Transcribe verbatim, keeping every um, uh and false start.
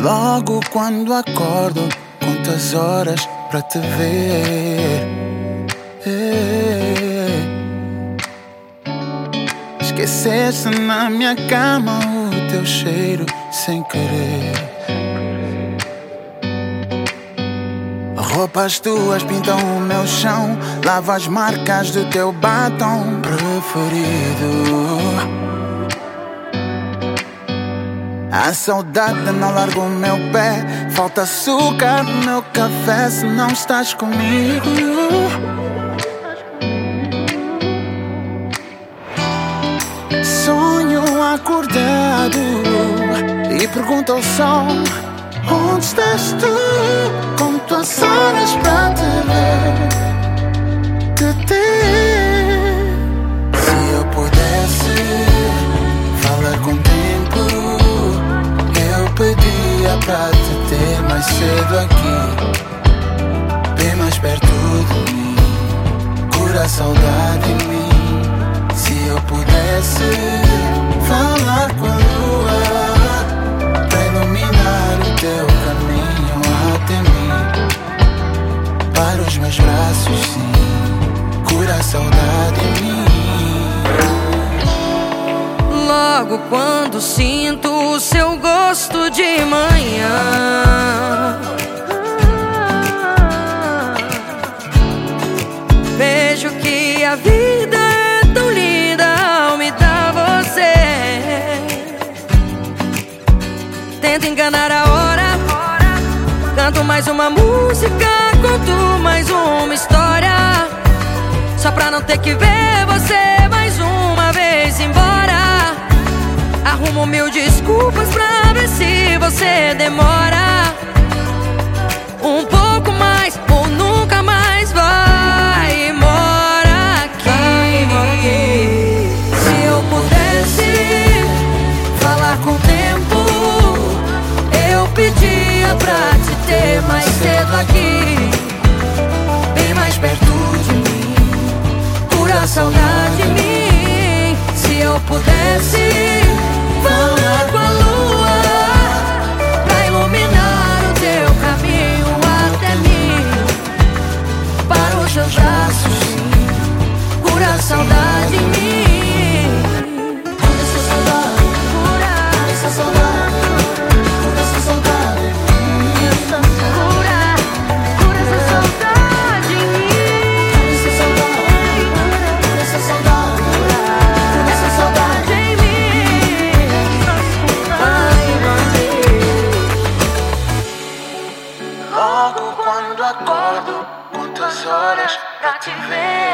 Logo quando acordo, conto as horas pra te ver. Esqueceste na minha cama o teu cheiro sem querer. Roupas tuas pintam o meu chão, lavo as marcas do teu batom preferido. A saudade não larga o meu pé, falta açúcar no meu café se não estás comigo. Sonho acordado e pergunto ao sol: onde estás tu? Conto as horas pra te ver, te ter. Se eu pudesse falar com o tempo, eu pedia pra te ter mais cedo aqui, bem mais perto de mim, cura a saudade em mim. Se eu pudesse falar com a lua pra iluminar o teu caminho até mim, para os meus braços, sim, cura a saudade em mim. Logo quando sinto o seu gosto de manhã, vejo que a vida é tão linda ao me dar você. Tento enganar a hora, canto mais uma música, conto mais uma história, só pra não ter que ver você mais uma vez embora. Arrumo mil desculpas pra ver se você demora um pouco mais ou nunca mais vai morar aqui. Se eu pudesse falar com o tempo, eu pedia pra te ter mais cedo aqui, bem mais perto de mim, cura a saudade em mim. Se eu pudesse falar com a lua pra iluminar o teu caminho até mim, para os teus braços, sim, cura a saudade em mim. Cura essa saudade, cura essa saudade, cura essa saudade em mim. Cura, cura essa saudade em mim. Cura essa saudade, cura essa saudade, cura essa saudade em mim. Logo quando acordo, conto as horas pra te ver.